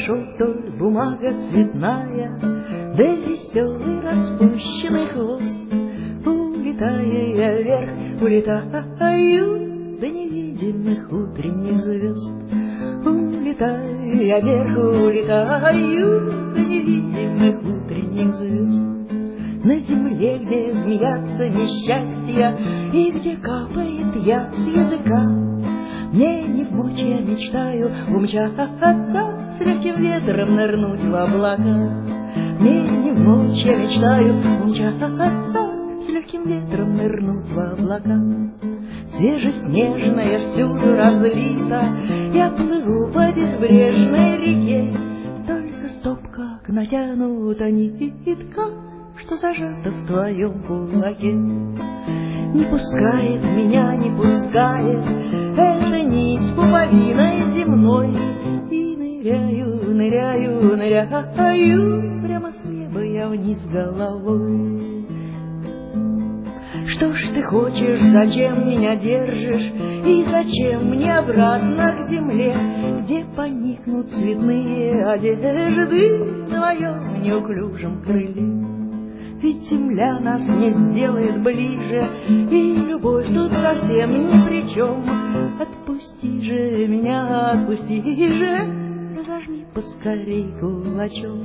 шел вдоль бумага цветная, да веселый распущенный хвост. Улетаю я вверх, улетаю до невидимых утренних звезд. Улетаю я вверх, улетаю до невидимых утренних звезд. На земле, где змеятся несчастья и где капает яд с языка, мне не в мочь, я мечтаю умчаться, с легким ветром нырнуть в облака. Мне не в мочь, я мечтаю умчаться, с легким ветром нырнуть в облака. Свежесть нежная всюду разлита, я плыву по безбрежной реке. Только стоп, как натянута нитка, что зажата в твоем кулаке. Не пускает меня, не пускает эта нить пуповиной земной. И ныряю, ныряю, ныряю, прямо с неба я вниз головой. Что ж ты хочешь, зачем меня держишь, и зачем мне обратно к земле, где поникнут цветные одежды в твоем неуклюжем крыле? Ведь земля нас не сделает ближе, и любовь тут совсем ни при чем. Отпусти же меня, отпусти же, разожми поскорей кулачок.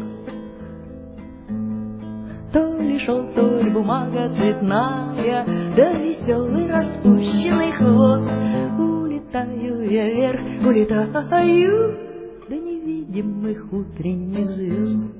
То ли шел, то ли бумага цветная, да веселый распущенный хвост. Улетаю я вверх, улетаю до невидимых утренних звезд.